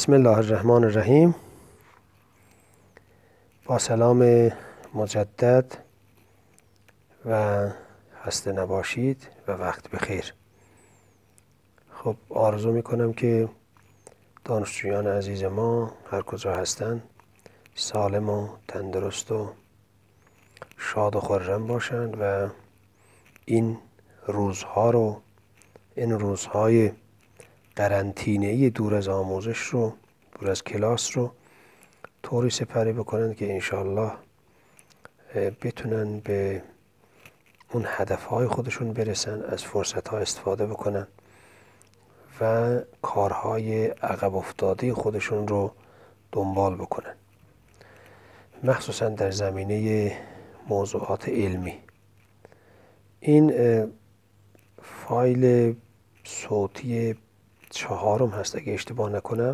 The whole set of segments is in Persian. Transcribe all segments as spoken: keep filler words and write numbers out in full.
بسم الله الرحمن الرحیم. با سلام مجدد و خسته نباشید و وقت بخیر. خب آرزو میکنم که دانشجویان عزیز ما هر کجا هستند سالم و تندرست و شاد و خرم باشند و این روزها رو این روزهای قرنطینه‌ای دور از آموزش رو دور از کلاس رو طوری سپری بکنن که انشاءالله بتونن به اون هدفهای خودشون برسن، از فرصتها استفاده بکنن و کارهای عقب افتاده خودشون رو دنبال بکنن، مخصوصا در زمینه موضوعات علمی. این فایل صوتی چهارم هست اگه اشتباه نکنم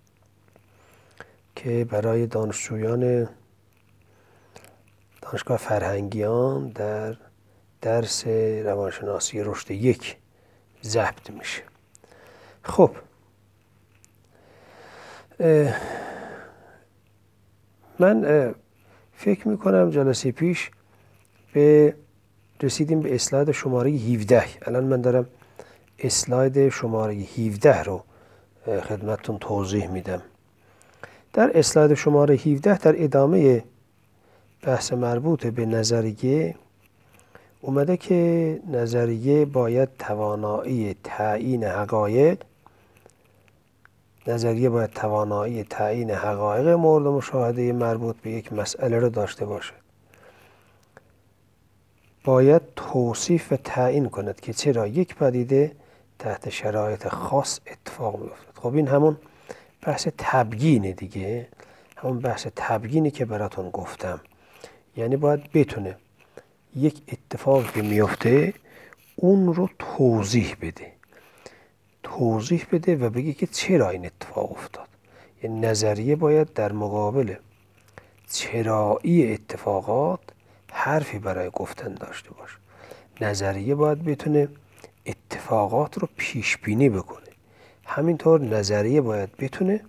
که برای دانشجویان دانشگاه فرهنگیان در درس روانشناسی رشد یک ضبط میشه. خب من فکر میکنم جلسه پیش به رسیدیم به اسلاید شماره هفده. الان من دارم اسلاید شماره هفده رو خدمتتون توضیح میدم. در اسلاید شماره هفده در ادامه بحث مربوط به نظریه اومده که نظریه باید توانایی تعیین حقایق نظریه باید توانایی تعیین حقایق مورد مشاهده مربوط به یک مسئله رو داشته باشه. باید توصیف و تعیین کند که چرا یک پدیده تحت شرایط خاص اتفاق می‌افتد. خب این همون بحث تبیینه دیگه، همون بحث تبیینی که براتون گفتم. یعنی باید بتونه یک اتفاقی که میفته اون رو توضیح بده توضیح بده و بگه که چرا این اتفاق افتاد. یعنی نظریه باید در مقابل چرایی اتفاقات حرفی برای گفتن داشته باشه. نظریه باید بتونه اتفاقات رو پیش بینی بکنه. همینطور نظریه باید بتونه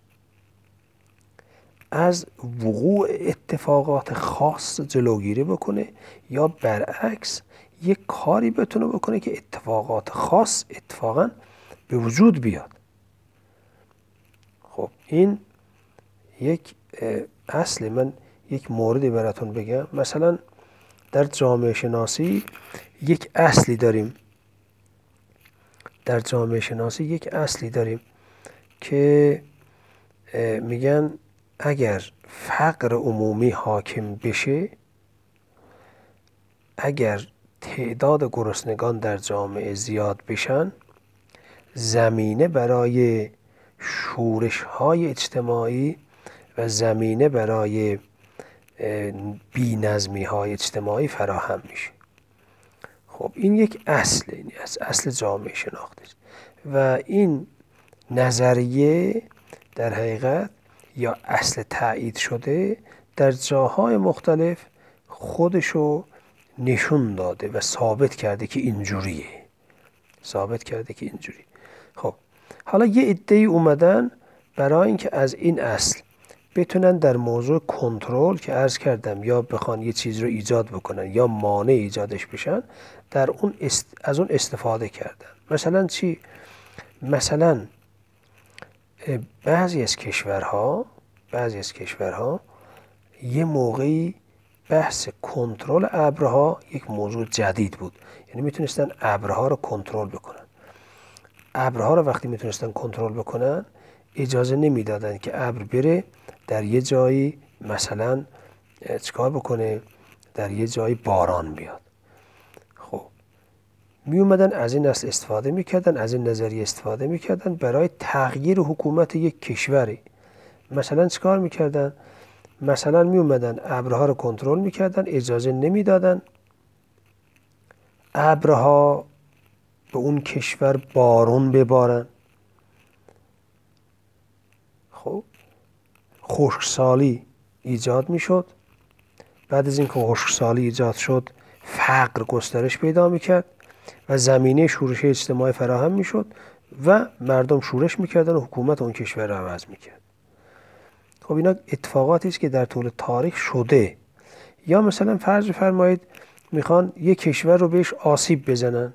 از وقوع اتفاقات خاص جلوگیری بکنه یا برعکس یک کاری بتونه بکنه که اتفاقات خاص اتفاقا به وجود بیاد. خب این یک اصل. من یک موردی براتون بگم. مثلا در جامعه شناسی یک اصلی داریم در جامعه شناسی یک اصلی داریم که میگن اگر فقر عمومی حاکم بشه، اگر تعداد گرسنگان در جامعه زیاد بشن، زمینه برای شورش‌های اجتماعی و زمینه برای بی‌نظمی‌های اجتماعی فراهم میشه. خب این یک اصله، این اصل جامعه شناختی است و این نظریه در حقیقت یا اصل تایید شده در جاهای مختلف خودشو نشون داده و ثابت کرده که اینجوریه ثابت کرده که اینجوری. خب حالا یه عده‌ای اومدن برای اینکه از این اصل بتونن در موضوع کنترل که عرض کردم یا بخوان یه چیز رو ایجاد بکنن یا مانع ایجادش بشن، در اون است... از اون استفاده کردن. مثلا چی؟ مثلا بعضی از کشورها بعضی از کشورها یه موقعی بحث کنترل ابرها یک موضوع جدید بود. یعنی میتونستن ابرها رو کنترل بکنن. ابرها رو وقتی میتونستن کنترل بکنن اجازه نمیدادن که ابر بره در یه جایی مثلا چیکار بکنه، در یه جایی باران بیاد. خب می اومدن از این اصل استفاده میکردن، از این نظریه استفاده میکردن برای تغییر حکومت یک کشوری. مثلا چیکار میکردن؟ مثلا می اومدن ابرها رو کنترل میکردن، اجازه نمیدادن ابرها به اون کشور بارون ببارن. خب خشکسالی ایجاد میشد. بعد از اینکه خشکسالی ایجاد شد فقر گسترش پیدا میکرد و زمینه شورش اجتماعی فراهم میشد و مردم شورش میکردن و حکومت اون کشور رو عوض میکرد. خب اینا اتفاقاتی است که در طول تاریخ شده. یا مثلا فرض فرمایید میخوان یک کشور رو بهش آسیب بزنن،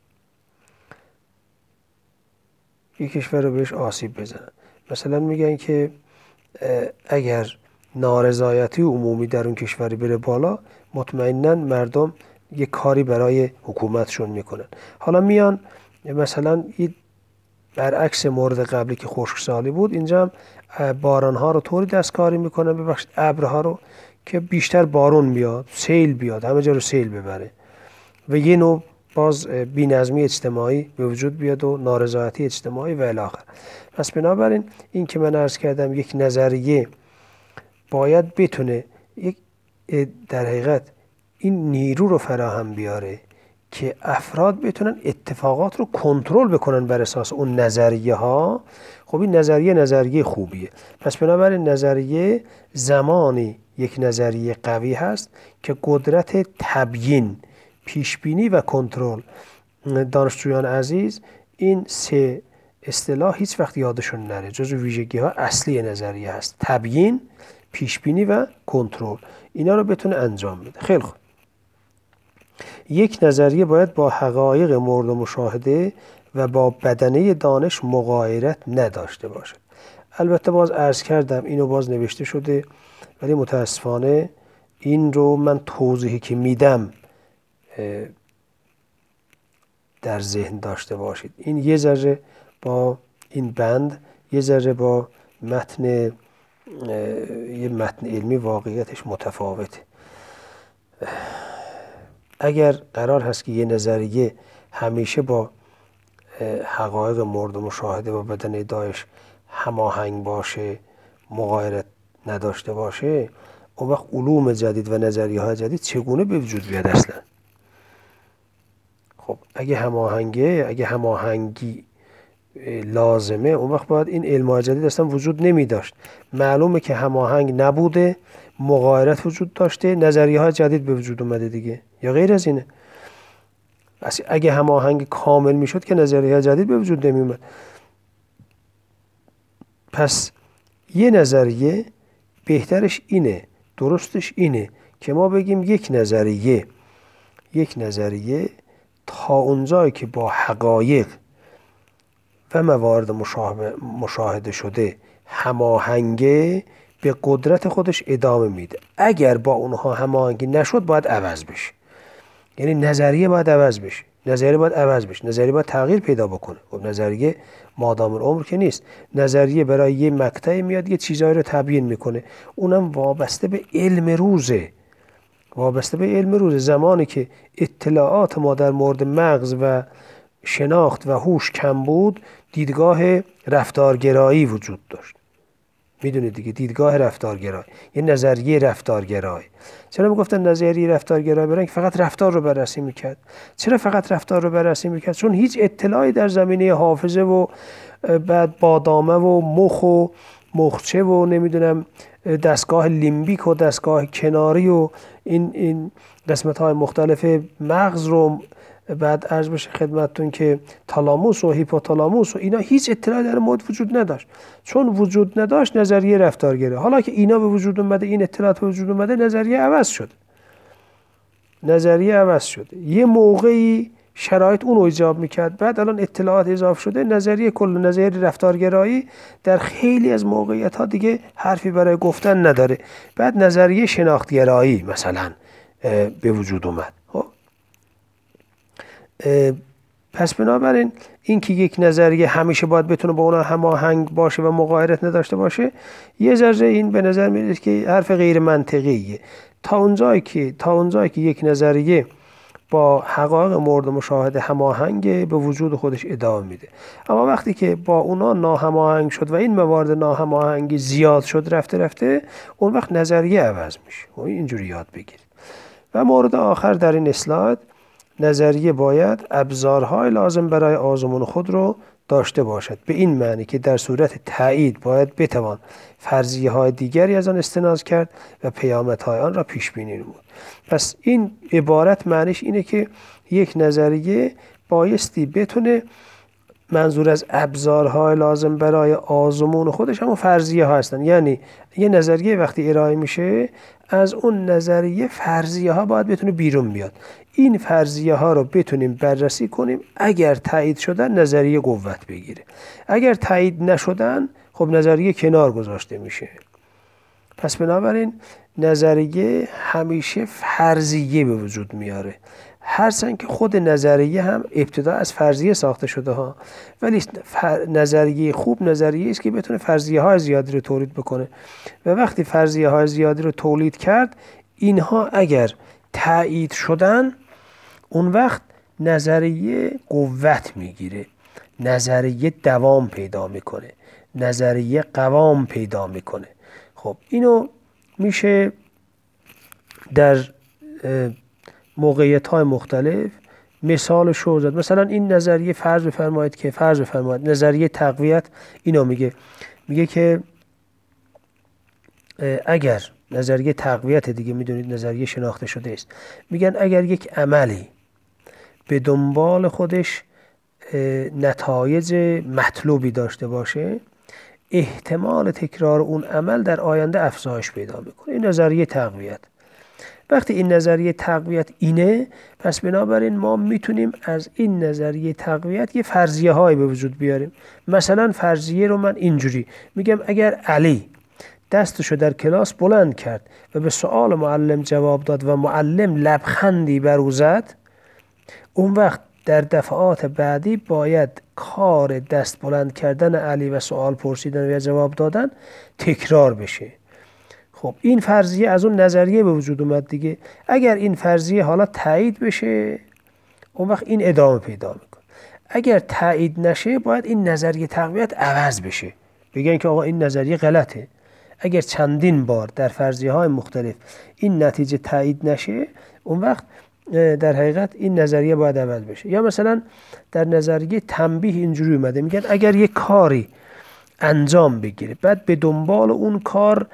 یک کشور رو بهش آسیب بزنن. مثلا میگن که اگر نارضایتی عمومی در اون کشوری بره بالا، مطمئناً مردم یک کاری برای حکومتشون میکنن. حالا میان مثلا برعکس مورد قبلی که خشکسالی بود، اینجا هم بارانها رو طوری دستکاری میکنن، ببخشید ابرها رو، که بیشتر بارون بیاد، سیل بیاد، همه جا رو سیل ببره و یه نوع باز بی‌نظمی اجتماعی به وجود بیاد و نارضایتی اجتماعی و الی آخر. پس بنابراین این که من عرض کردم یک نظریه باید بتونه یک در حقیقت این نیرو رو فراهم بیاره که افراد بتونن اتفاقات رو کنترل بکنن بر اساس اون نظریه ها. خب این نظریه نظریه خوبیه. پس بنابراین نظریه زمانی یک نظریه قوی هست که قدرت تبیین، پیشبینی و کنترل. دانشجویان عزیز این سه اصطلاح هیچ وقت یادشون نره، جزو ویژگی ها اصلی نظریه هست: تبیین، پیشبینی و کنترل. اینا رو بتونه انجام بده. خیلی خوب. یک نظریه باید با حقایق مورد مشاهده و با بدنه دانش مغایرت نداشته باشد. البته باز عرض کردم اینو باز نوشته شده، ولی متاسفانه این رو من توضیحی که میدم در ذهن داشته باشید. این یه ذره با این بند، یه ذره با متن یه متن علمی واقعیتش متفاوته. اگر قرار هست که یه نظریه همیشه با حقایق مورد مشاهده و بدن دانش هماهنگ باشه، مغایرت نداشته باشه، اون وقت علوم جدید و نظریه های جدید چگونه به وجود بیاد اصلا؟ خب اگه هماهنگه، اگه هماهنگی لازمه، اون وقت باید این علم جدید اصلا وجود نمی داشت. معلومه که هماهنگ نبوده، مغایرت وجود داشته، نظریه های جدید به وجود اومده دیگه، یا غیر از اینه. اگه هماهنگ کامل میشد که نظریه جدید به وجود نمی اومد. پس یه نظریه بهترش اینه، درستش اینه که ما بگیم یک نظریه یک نظریه تا اونجایی که با حقایق و موارد مشاهده شده هماهنگه، به قدرت خودش ادامه میده. اگر با اونها هماهنگی نشد باید عوض بشه. یعنی نظریه باید عوض بشه، نظریه باید عوض بشه، نظریه باید تغییر پیدا بکنه. خب نظریه مادام العمر که نیست. نظریه برای یه مقطعی میاد یه چیزایی رو تبیین میکنه، اونم وابسته به علم روزه. وابسته به علم روزه. زمانی که اطلاعات ما در مورد مغز و شناخت و هوش کم بود، دیدگاه رفتارگرایی وجود داشت. میدونید دیگه، دیدگاه رفتارگرایی، یه نظریه رفتارگرایی. چرا میگفتن نظریه رفتارگرایی؟ برای اینکه فقط رفتار رو بررسی میکرد. چرا فقط رفتار رو بررسی میکرد؟ چون هیچ اطلاعی در زمینه حافظه و بعد بادامه و مخ و مخچه و نمیدونم دستگاه لیمبیک و دستگاه کناری و این این قسمت های مختلف مغز رو، بعد عرض بشه خدمتتون که تالاموس و هیپوتالاموس و اینا، هیچ اطلاعی در مورد وجود نداشت. چون وجود نداشت نظریه رفتارگرایی. حالا که اینا به وجود اومده، این اطلاعات به وجود اومده، نظریه عوض شد. نظریه عوض شده. یه موقعی شرایط اون رو ایجاب میکرد، بعد الان اطلاعات اضافه شده، نظریه کل نظریه رفتارگرایی در خیلی از موقعیت ها دیگه حرفی برای گفتن نداره. بعد نظریه شناختگرایی مثلا به وجود اومد. پس بنابراین این که یک نظریه همیشه باید بتونه با اونها هماهنگ باشه و مغایرت نداشته باشه، یه ذره این به نظر میاد که حرف غیر منطقیه. تا اونجایی که تا اونجایی که یک نظریه با حقایق مورد مشاهده هماهنگ، به وجود خودش ادامه میده. اما وقتی که با اونا ناهماهنگ شد و این موارد ناهماهنگی زیاد شد رفته رفته، اون وقت نظریه عوض میشه. و اینجوری یاد بگیرید. و مورد آخر در این اسلاید، نظریه باید ابزارهای لازم برای آزمون خود رو داشته باشد. به این معنی که در صورت تایید باید بتوان فرضیه های دیگری از آن استناد کرد و پیامدهای آن را پیش بینی نمود. پس این عبارت معنیش اینه که یک نظریه بایستی بتونه منظور از ابزارهای لازم برای آزمون خودش هم فرضیه ها هستن. یعنی یه نظریه وقتی ارائه میشه از اون نظریه فرضیه ها باید بتونه بیرون بیاد. این فرضیه ها رو بتونیم بررسی کنیم، اگر تایید شدن نظریه قوت بگیره، اگر تایید نشدن خب نظریه کنار گذاشته میشه. پس بنابراین نظریه همیشه فرضیه به وجود میاره، هرچند که خود نظریه هم ابتدا از فرضیه ساخته شده ها، ولی نظریه خوب نظریه است که بتونه فرضیه های زیادی رو تولید بکنه و وقتی فرضیه های زیادی رو تولید کرد، اینها اگر تایید شدن اون وقت نظریه قوت میگیره، نظریه دوام پیدا میکنه، نظریه قوام پیدا میکنه. خب اینو میشه در موقعیت های مختلف مثالش رو زد. مثلا این نظریه فرض بفرمایید که فرض بفرمایید نظریه تقویت اینو میگه، میگه که اگر نظریه تقویت دیگه میدونید نظریه شناخته شده است، میگن اگر یک عملی به دنبال خودش نتایج مطلوبی داشته باشه، احتمال تکرار اون عمل در آینده افزایش پیدا میکنه. این نظریه تقویت. وقتی این نظریه تقویت اینه، پس بنابراین ما میتونیم از این نظریه تقویت یه فرضیه های به وجود بیاریم. مثلا فرضیه رو من اینجوری میگم، اگر علی دستشو در کلاس بلند کرد و به سؤال معلم جواب داد و معلم لبخندی بر او زد، اون وقت در دفعات بعدی باید کار دست بلند کردن علی و سوال پرسیدن و جواب دادن تکرار بشه. خب این فرضیه از اون نظریه به وجود اومد دیگه. اگر این فرضیه حالا تایید بشه، اون وقت این ادامه پیدا میکنه. اگر تایید نشه، باید این نظریه تقویت عوض بشه، بگن که آقا این نظریه غلطه. اگر چندین بار در فرضیه های مختلف این نتیجه تایید نشه، اون وقت در حقیقت این نظریه باید عوض بشه. یا مثلا در نظریه تنبیه اینجوری اومده، میگن اگر یک کاری انجام بگیره، بعد به دنبال اون کار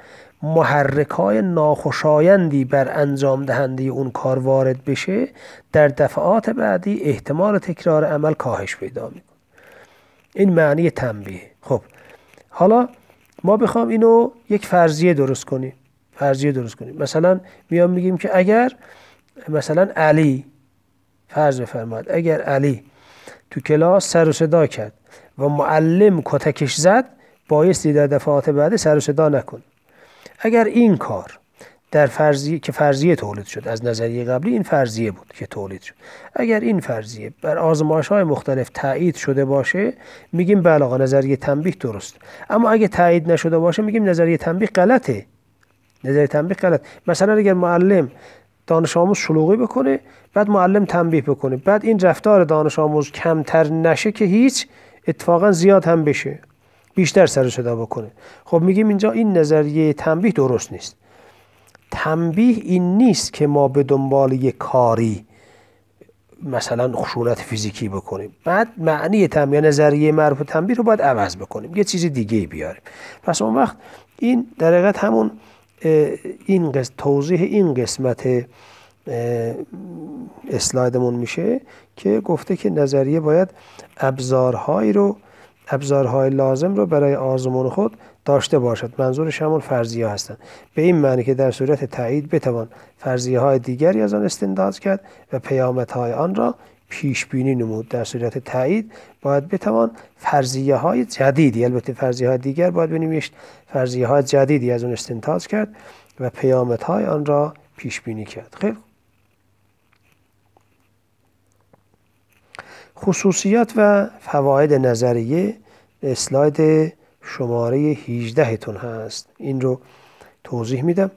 محرکای ناخوشایندی بر انجام دهنده اون کار وارد بشه، در دفعات بعدی احتمال تکرار عمل کاهش پیدا میکنه. این معنی تنبیه. خب حالا ما بخوام اینو یک فرضیه درست کنیم، فرضیه درست کنیم مثلا میام میگیم که اگر مثلا علی، فرض بفرمایید اگر علی تو کلاس سر و صدا کرد و معلم کتکش زد، بایستی در دفعات بعد سر و صدا نکن. اگر این کار در فرضیه که فرضیه تولید شد از نظریه قبلی، این فرضیه بود که تولید شد، اگر این فرضیه بر آزمایش‌های مختلف تایید شده باشه، میگیم بله آقا نظریه تنبیه درست. اما اگه تایید نشده باشه، میگیم نظریه تنبیه غلطه. نظریه تنبیه غلط. مثلا اگر معلم دانش آموز شلوغی بکنه، بعد معلم تنبیه بکنه، بعد این رفتار دانش آموز کمتر نشه که هیچ، اتفاقا زیاد هم بشه، بیشتر سر و صدا بکنه، خب میگیم اینجا این نظریه تنبیه درست نیست. تنبیه این نیست که ما به دنبال یک کاری مثلا خشونت فیزیکی بکنیم، بعد معنی تنبیه، نظریه مربوط تنبیه رو باید عوض بکنیم، یه چیز دیگه بیاریم. پس اون وقت این در حقیقت همون این قسمت توضیح این قسمت اسلایدمون میشه که گفته که نظریه باید ابزارهایی رو ابزارهای لازم رو برای آزمون خود داشته باشد. منظورش همون فرضیه هستند، به این معنی که در صورت تایید بتوان فرضیه های دیگری از آن استنتاج کرد و پیامدهای آن را پیش بینی نمود. در صورت تایید باید بتوان فرضیه های جدیدی، البته فرضیه های دیگر باید بنویسید، فرضیه های جدیدی از آن استنتاج کرد و پیامدهای آن را پیش بینی کرد. خیلی خصوصیات و فواید نظریه اسلاید شماره هجده تون هست، این رو توضیح میدم.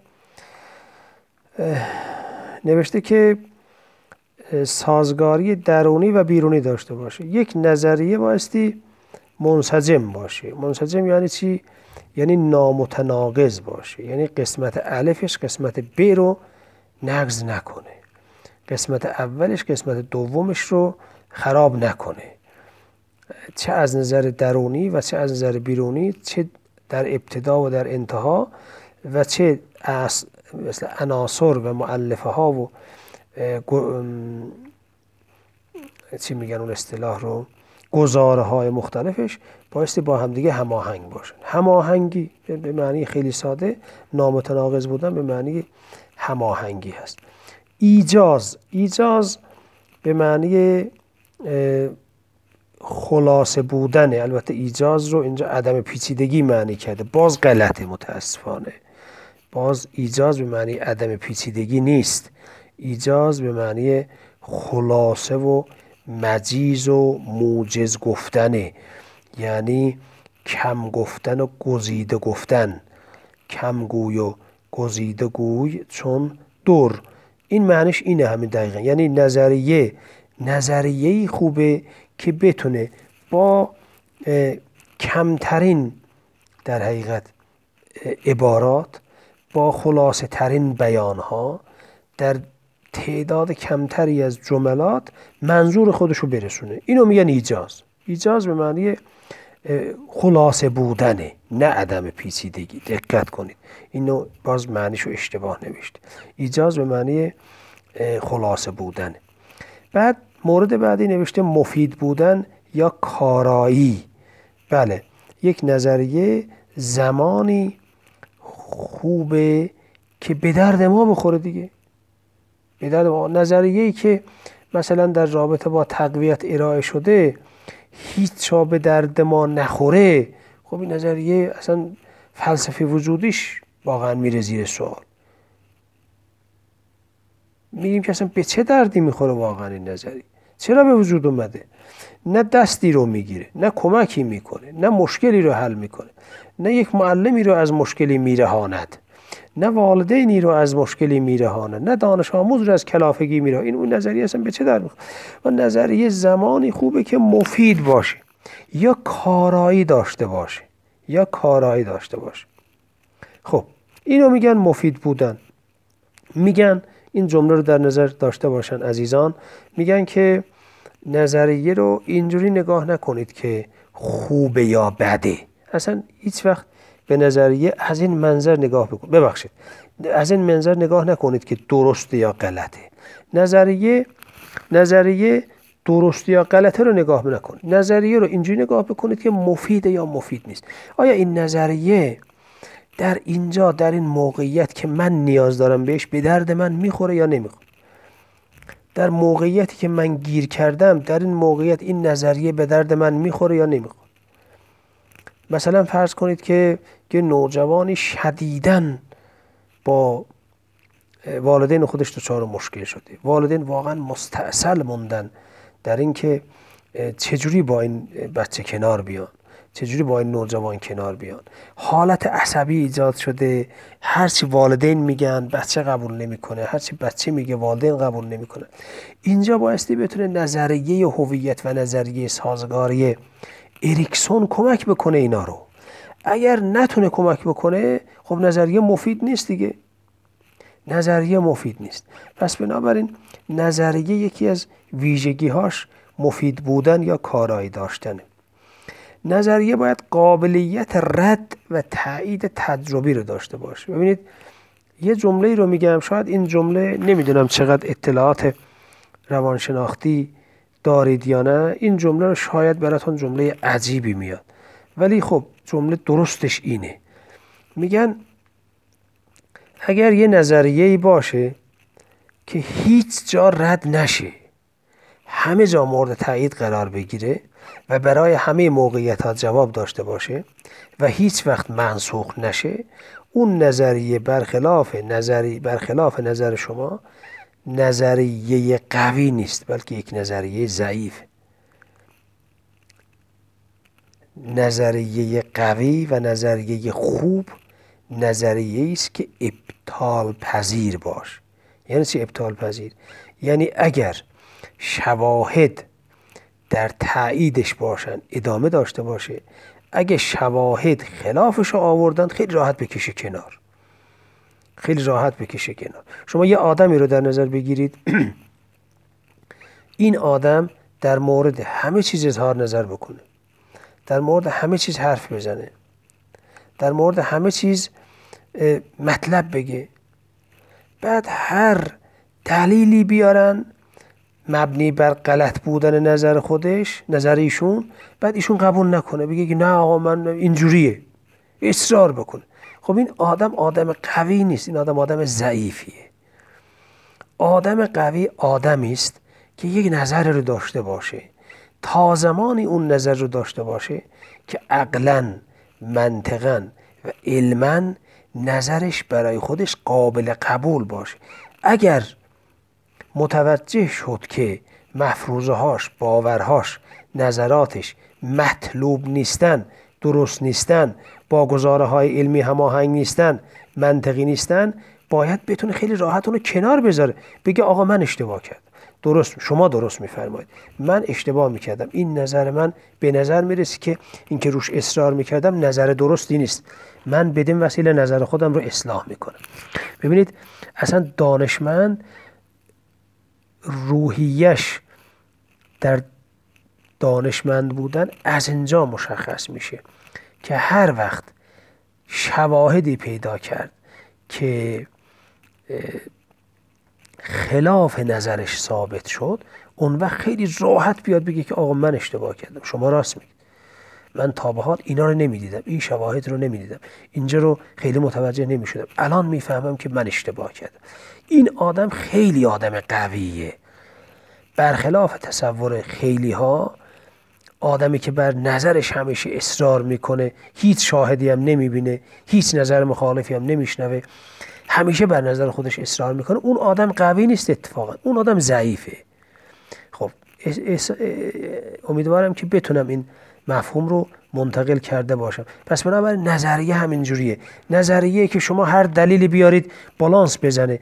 نوشته که سازگاری درونی و بیرونی داشته باشه. یک نظریه بایستی منسجم باشه. منسجم یعنی چی؟ یعنی نامتناقض باشه، یعنی قسمت الفش قسمت ب رو نقض نکنه، قسمت اولش قسمت دومش رو خراب نکنه، چه از نظر درونی و چه از نظر بیرونی، چه در ابتدا و در انتها، و چه از مثل عناصر و مؤلفه ها و چی میگن اون اصطلاح رو، گزاره های مختلفش بایستی با همدیگه هماهنگ باشن. هماهنگی به معنی خیلی ساده، نامتناقض بودن به معنی هماهنگی هست. ایجاز، ایجاز به معنی خلاصه بودنه. البته ایجاز رو اینجا عدم پیچیدگی معنی کرده، باز غلطه متاسفانه. باز ایجاز به معنی عدم پیچیدگی نیست. ایجاز به معنی خلاصه و مجیز و موجز گفتنه، یعنی کم گفتن و گزیده گفتن. کم گوی و گزیده گوی چون در. این معنیش اینه همین دقیقا، یعنی نظریه نظریه‌ای خوبه که بتونه با کمترین در حقیقت عبارات، با خلاصه ترین بیانها، در تعداد کمتری از جملات منظور خودشو برسونه. اینو میگن ایجاز. ایجاز به معنی خلاصه بودنه، نه عدم پیچیدگی. دقت کنید، اینو باز معنیشو اشتباه نوشته. ایجاز به معنی خلاصه بودنه. بعد مورد بعدی نوشته مفید بودن یا کارایی. بله، یک نظریه زمانی خوبه که به درد ما بخوره دیگه. به درد ما. نظریه‌ای که مثلا در رابطه با تقویت ارائه شده هیچ جا به درد ما نخوره، خب این نظریه اصلا فلسفه وجودیش واقعا میره زیر سوال. میگیم که اصلا به چه دردی میخوره واقعا این نظریه؟ چرا به وجود اومده؟ نه دستی رو میگیره، نه کمکی میکنه، نه مشکلی رو حل میکنه، نه یک معلمی رو از مشکلی میرهاند، نه والدینی رو از مشکلی میرهاند، نه دانش آموز رو از کلافگی میرهاند. این اون نظریه اصلا به چه درد میخوره؟ و نظریه زمانی خوبه که مفید باشه یا کارایی داشته باشه، یا کارایی داشته باشه. خب اینو میگن مفید بودن. میگن این جمله رو در نظر داشته باشن عزیزان، میگن که نظریه رو اینجوری نگاه نکنید که خوبه یا بده. اصلا هیچ وقت به نظریه از این منظر نگاه بکن ببخشید از این منظر نگاه نکنید که درسته یا غلطه. نظریه نظریه درسته یا غلطه رو نگاه نکنید. نظریه رو اینجوری نگاه بکنید که مفیده یا مفید نیست. آیا این نظریه در اینجا، در این موقعیت که من نیاز دارم بهش، به درد من میخوره یا نمیخوره؟ در موقعیتی که من گیر کردم، در این موقعیت این نظریه به درد من میخوره یا نمیخوره؟ مثلا فرض کنید که که نوجوانی شدیداً با والدین خودش دچار مشکل شده. والدین واقعا مستعسل موندن در این که چجوری با این بچه کنار بیان، چجوری با این نوجوان کنار بیان. حالت عصبی ایجاد شده، هرچی والدین میگن بچه قبول نمیکنه، هرچی بچه میگه والدین قبول نمیکنه. اینجا بایستی بتونه نظریه هویت و نظریه سازگاری اریکسون کمک بکنه اینا رو. اگر نتونه کمک بکنه، خب نظریه مفید نیست دیگه. نظریه مفید نیست. پس بنابراین نظریه یکی از ویژگی‌هاش مفید بودن یا کارایی داشتنه. نظریه باید قابلیت رد و تایید تجربی رو داشته باشه. ببینید یه جمله رو میگم، شاید این جمله نمیدونم چقدر اطلاعات روانشناختی دارید یا نه، این جمله رو شاید براتون جمله عجیبی میاد، ولی خب جمله درستش اینه. میگن اگر یه نظریه‌ای باشه که هیچ جا رد نشه، همه جا مورد تایید قرار بگیره و برای همه موقعیت‌ها جواب داشته باشه و هیچ وقت منسوخ نشه، اون نظریه برخلاف نظری برخلاف نظر شما نظریه قوی نیست، بلکه یک نظریه ضعیف. نظریه قوی و نظریه خوب نظریه است که ابطال پذیر باش. یعنی چی ابطال پذیر؟ یعنی اگر شواهد در تاییدش باشن ادامه داشته باشه، اگه شواهد خلافش رو آوردن خیلی راحت بکشه کنار، خیلی راحت بکشه کنار. شما یه آدمی رو در نظر بگیرید این آدم در مورد همه چیز اظهار نظر بکنه، در مورد همه چیز حرف بزنه، در مورد همه چیز مطلب بگه، بعد هر دلیلی بیارن مبنی بر غلط بودن نظر خودش، نظر ایشون، بعد ایشون قبول نکنه، بگه که نه آقا من اینجوریه، اصرار بکنه. خب این آدم آدم قوی نیست، این آدم آدم ضعیفیه. آدم قوی آدمی است که یک نظر رو داشته باشه، تا زمانی اون نظر رو داشته باشه که عقلاً، منطقاً و علماً نظرش برای خودش قابل قبول باشه. اگر متوجه شد که مفروضه هاش، باورهاش، نظراتش مطلوب نیستن، درست نیستن، با گزاره های علمی هماهنگ نیستن، منطقی نیستن، باید بتونه خیلی راحت اونو کنار بذاره، بگه آقا من اشتباه کردم، درست شما درست میفرمایید، من اشتباه میکردم، این نظر من به نظر میرسه که این که روش اصرار میکردم نظر درستی نیست، من بدین وسیله نظر خودم رو اصلاح میکنم. ببینید اصلا دانشمند روحیش در دانشمند بودن از اینجا مشخص میشه که هر وقت شواهدی پیدا کرد که خلاف نظرش ثابت شد، اون وقت خیلی راحت بیاد بگه که آقا من اشتباه کردم، شما راست میگید، من تا به حال اینا رو نمیدیدم، این شواهد رو نمیدیدم، اینجا رو خیلی متوجه نمیشدم، الان میفهمم که من اشتباه کردم. این آدم خیلی آدم قویه، برخلاف تصور خیلی ها. آدمی که بر نظرش همیشه اصرار میکنه، هیچ شاهدی هم نمیبینه، هیچ نظر مخالفی هم نمیشنوه، همیشه بر نظر خودش اصرار میکنه، اون آدم قوی نیست، اتفاقا اون آدم ضعیفه. خب امیدوارم که بتونم این مفهوم رو منتقل کرده باشم. پس بنابراین نظریه همینجوریه، نظریه که شما هر دلیلی بیارید بالانس بزنه،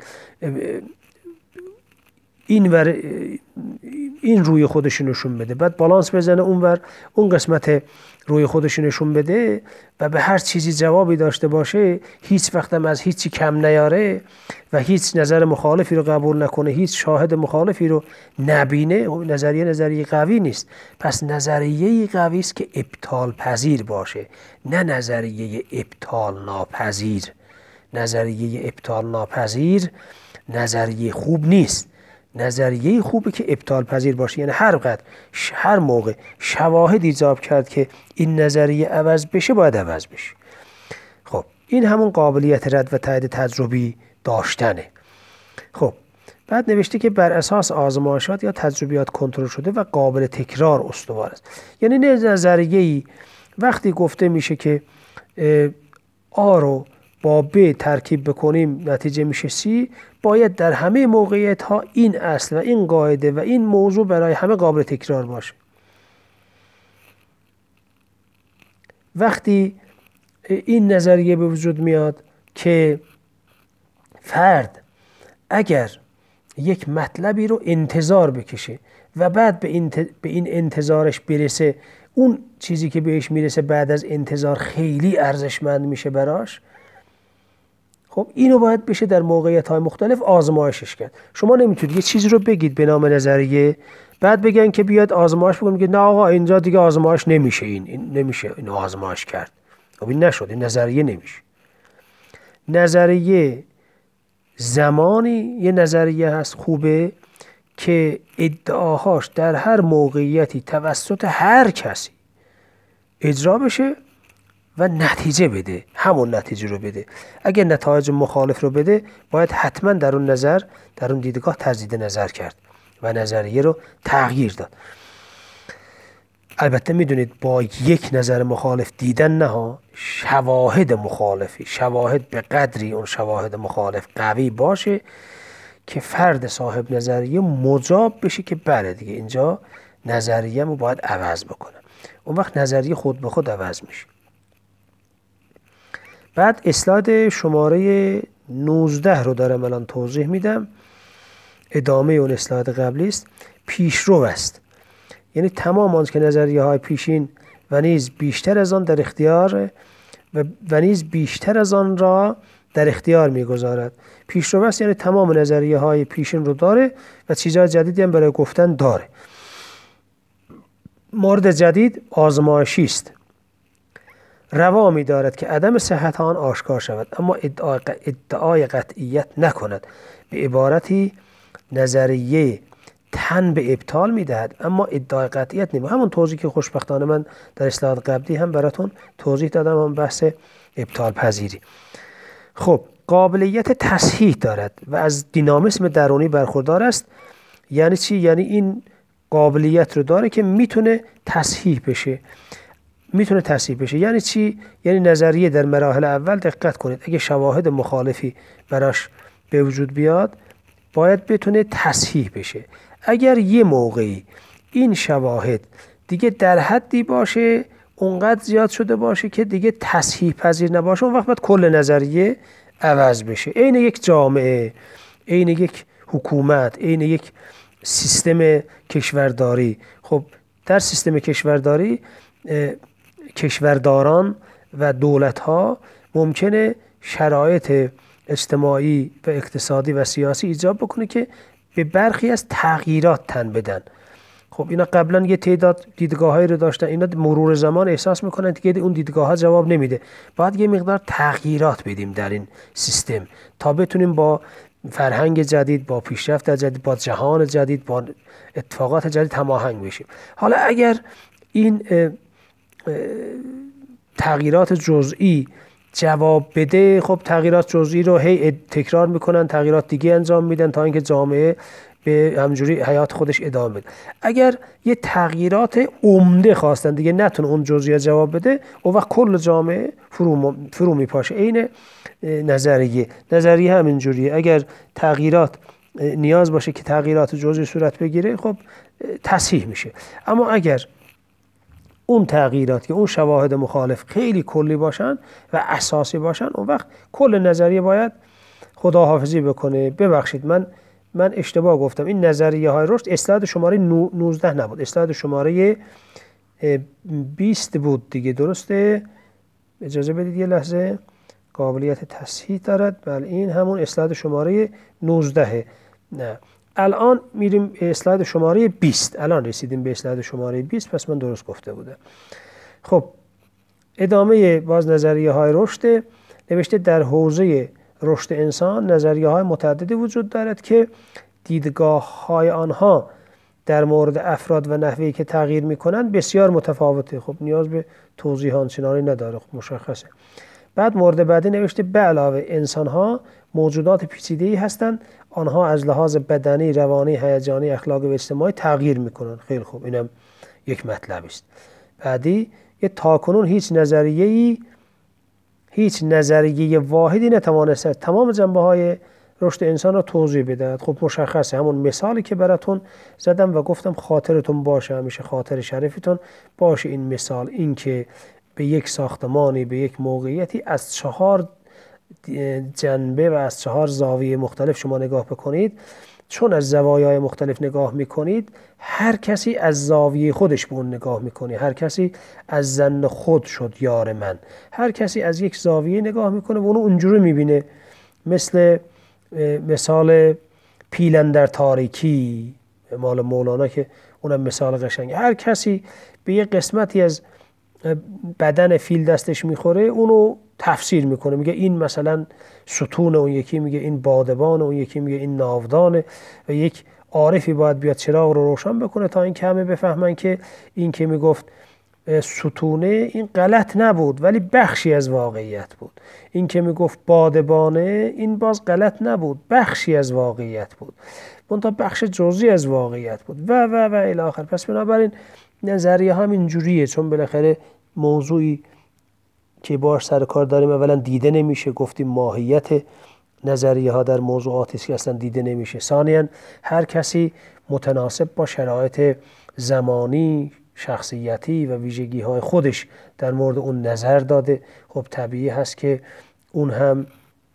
این ور این روی خودش نشون بده، بعد بالانس بزنه اون ور اون قسمت روی خودش نشون بده و به هر چیزی جوابی داشته باشه، هیچ وقت هم از هیچی کم نیاره و هیچ نظر مخالفی رو قبول نکنه، هیچ شاهد مخالفی رو نبینه، نظریه نظریه قوی نیست. پس نظریه قوی است که ابطال پذیر باشه، نه نظریه ابطال ناپذیر. نظریه ابطال ناپذیر نظریه خوب نیست. نظریه خوبه که ابطال پذیر باشه، یعنی هر قدر هر موقع شواهد ایجاب کرد که این نظریه عوض بشه باید عوض بشه. خب این همون قابلیت رد و تایید تجربی داشتنه. خب بعد نوشته که بر اساس آزمایشات یا تجربیات کنترل شده و قابل تکرار استوار است. یعنی نظریه‌ای وقتی گفته میشه که آ رو با ب ترکیب بکنیم نتیجه میشه سی، باید در همه موقعیت ها این اصل و این قاعده و این موضوع برای همه قابل تکرار باشه. وقتی این نظریه به وجود میاد که فرد اگر یک مطلبی رو انتظار بکشه و بعد به این, به این انتظارش برسه، اون چیزی که بهش میرسه بعد از انتظار خیلی ارزشمند میشه براش، خب اینو باید بشه در موقعیت های مختلف آزمایشش کرد. شما نمیتونید یه چیزی رو بگید به نام نظریه، بعد بگن که بیاد آزمایش بکنیم، میگه نه آقا اینجا دیگه آزمایش نمیشه، این, این نمیشه اینو آزمایش کرد. خب این نشد، این نظریه نمیشه. نظریه زمانی یه نظریه هست خوبه که ادعاهاش در هر موقعیتی توسط هر کسی اجرا بشه و نتیجه بده، همون نتیجه رو بده. اگر نتایج مخالف رو بده، باید حتما در اون نظر، در اون دیدگاه تجدید نظر کرد و نظریه رو تغییر داد. البته میدونید با یک نظر مخالف دیدن نه ها، شواهد مخالفی، شواهد به قدری اون شواهد مخالف قوی باشه که فرد صاحب نظریه مجاب بشه که بله دیگه اینجا نظریه رو باید عوض بکنم. اون وقت نظریه خود به خود عوض میشه. بعد اسلاید شماره نوزده رو دارم الان توضیح میدم، ادامه اون اسلاید قبلی است. پیشرو است، یعنی تمام آنچه که نظریه های پیشین و نیز بیشتر از آن در اختیار و, و نیز بیشتر از آن را در اختیار میگذارد. پیشرو است یعنی تمام نظریه های پیشین رو داره و چیزهای جدیدی هم برای گفتن داره. مورد جدید آزمایشی است، روا می دارد که عدم صحت آن آشکار شود اما ادعای قطعیت نکند. به عبارتی نظریه تن به ابطال میدهد، اما ادعای قطعیت نمی. همون توضیح که خوشبختانه من در اصلاحات قبلی هم براتون توضیح دادم، هم بحث ابطال پذیری. خب قابلیت تصحیح دارد و از دینامیسم درونی برخوردار است. یعنی چی؟ یعنی این قابلیت رو داره که میتونه تصحیح بشه. میتونه تصحیح بشه یعنی چی؟ یعنی نظریه در مراحل اول، دقت کنید، اگه شواهد مخالفی براش به وجود بیاد باید بتونه تصحیح بشه. اگر یه موقعی این شواهد دیگه در حدی باشه، اونقدر زیاد شده باشه که دیگه تصحیح پذیر نباشه، اون وقت باید کل نظریه عوض بشه. عین یک جامعه، عین یک حکومت، عین یک سیستم کشورداری. خب در سیستم کشورداری کشورداران و دولت‌ها ممکنه شرایط اجتماعی و اقتصادی و سیاسی ایجاب بکنه که به برخی از تغییرات تن بدن. خب اینا قبلا یه تعداد دیدگاهایی رو داشتن، اینا مرور زمان احساس میکنن که اون دیدگاه ها جواب نمیده، باید یه مقدار تغییرات بدیم در این سیستم تا بتونیم با فرهنگ جدید، با پیشرفت جدید، با جهان جدید، با اتفاقات جدید هماهنگ بشیم. حالا اگر این اه اه تغییرات جزئی جواب بده، خب تغییرات جزئی رو هی تکرار میکنن، تغییرات دیگه انجام میدن تا اینکه جامعه به همجوری حیات خودش ادامه بده. اگر یه تغییرات عمده خواستن دیگه نتونه اون جزئیات جواب بده، اون وقت کل جامعه فرو, فرو میپاشه. این نظریه نظریه همین جوریه. اگر تغییرات نیاز باشه که تغییرات جزئی صورت بگیره، خب تصحیح میشه. اما اگر اون تغییرات که اون شواهد مخالف خیلی کلی باشن و اساسی باشن، اون وقت کل نظریه باید خداحافظی بکنه. ببخشید من من اشتباه گفتم، این نظریه های رشد اسلاید شماره نوزده نبود، اسلاید شماره بیست بود دیگه، درسته؟ اجازه بدید یه لحظه. قابلیت تصحیح دارد، بله این همون اسلاید شماره نوزده. نه الان میریم اسلاید شماره بیست، الان رسیدیم به اسلاید شماره بیست، پس من درست گفته بودم. خب ادامه باز نظریه های رشد نوشته در حوزه رشد انسان نظریه های متعددی وجود دارد که دیدگاه های آنها در مورد افراد و نحوهی که تغییر می کنند بسیار متفاوته. خب نیاز به توضیح آنچنانی نداره، خب مشخصه. بعد مورد بعدی نوشته به علاوه انسان ها موجودات پیچیده‌ای هستند، آنها از لحاظ بدنی، روانی، هیجانی، اخلاقی و اجتماعی تغییر می کنند. خیلی خوب، اینم یک مطلب است. بعدی یه تاکنون هیچ نظریه‌ای هیچ نظریه واحدی نتوانست تمام جنبه‌های رشد انسان را توضیح بدهد. خب مشخصه، همون مثالی که براتون زدم و گفتم خاطرتون باشه، همیشه خاطر شریفتون باشه این مثال، این که به یک ساختمانی، به یک موقعیتی از چهار جنبه و از چهار زاویه مختلف شما نگاه بکنید. چون از زوایای مختلف نگاه میکنید، هر کسی از زاویه خودش به اون نگاه میکنه. هر کسی از ظن خود شد یار من. هر کسی از یک زاویه نگاه میکنه و اونو اونجوری میبینه. مثل مثال پیلن در تاریکی مال مولانا که اونم مثال قشنگه. هر کسی به یک قسمتی از بدن فیل دستش میخوره، اونو تفسیر میکنه، میگه این مثلا ستون، اون یکی میگه این بادبان، اون یکی میگه این ناودانه. و یک عارفی باید بیاد چراغ رو روشن بکنه تا این همه بفهمن که این که میگفت ستونه این غلط نبود ولی بخشی از واقعیت بود. این که میگفت بادبانه این باز غلط نبود، بخشی از واقعیت بود، منتها بخش جزئی از واقعیت بود و و و الی آخر. پس بنابراین نظریه همین جوریه، چون بالاخره موضوعی که باش سر کار داریم اولا دیده نمیشه، گفتیم ماهیت نظریه ها در موضوعاتی که اصلا دیده نمیشه. ثانیاً هر کسی متناسب با شرایط زمانی، شخصیتی و ویژگی های خودش در مورد اون نظر داده. خب طبیعی هست که اون هم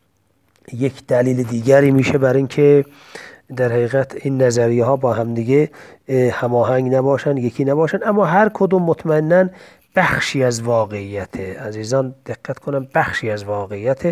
یک دلیل دیگری میشه بر این که در حقیقت این نظریه ها با هم دیگه هماهنگ نباشن، یکی نباشن، اما هر کدوم مطمئناً بخشی از واقعیته. عزیزان دقت کنم، بخشی از واقعیته.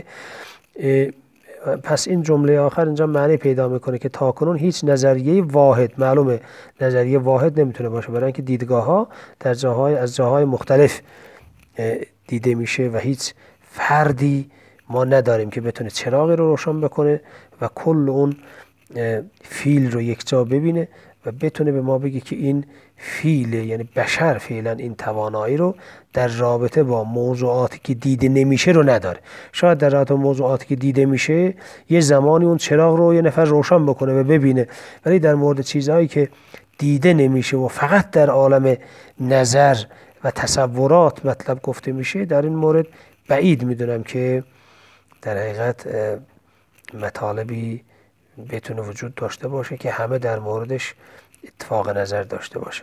پس این جمله آخر اینجا معنی پیدا میکنه که تاکنون هیچ نظریه واحد، معلومه نظریه واحد نمیتونه باشه برای اینکه دیدگاه ها در جاهای از جاهای مختلف دیده میشه و هیچ فردی ما نداریم که بتونه چراغی رو روشن بکنه و کل اون فیل رو یک جا ببینه و بتونه به ما بگه که این فیله، یعنی بشر فعلا این توانایی رو در رابطه با موضوعاتی که دیده نمیشه رو نداره. شاید در رابطه با موضوعاتی که دیده میشه یه زمانی اون چراغ رو یه نفر روشن بکنه و ببینه، ولی در مورد چیزهایی که دیده نمیشه و فقط در عالم نظر و تصورات مطلب گفته میشه، در این مورد بعید میدونم که در حقیقت مطالبی بتونه وجود داشته باشه که همه در موردش اتفاق نظر داشته باشه.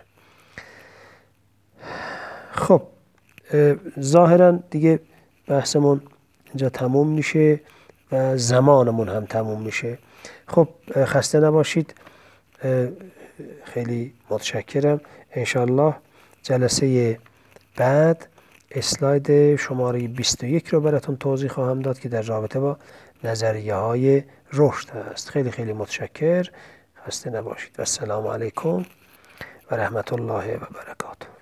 خب ظاهرا دیگه بحثمون اینجا تموم میشه و زمانمون هم تموم میشه. خب خسته نباشید، خیلی متشکرم. انشالله جلسه بعد اسلاید شماره بیست و یک رو براتون توضیح خواهم داد که در رابطه با نظریه های رشد هست. خیلی خیلی متشکر، خسته نباشید و السلام علیکم و رحمت الله و برکاته.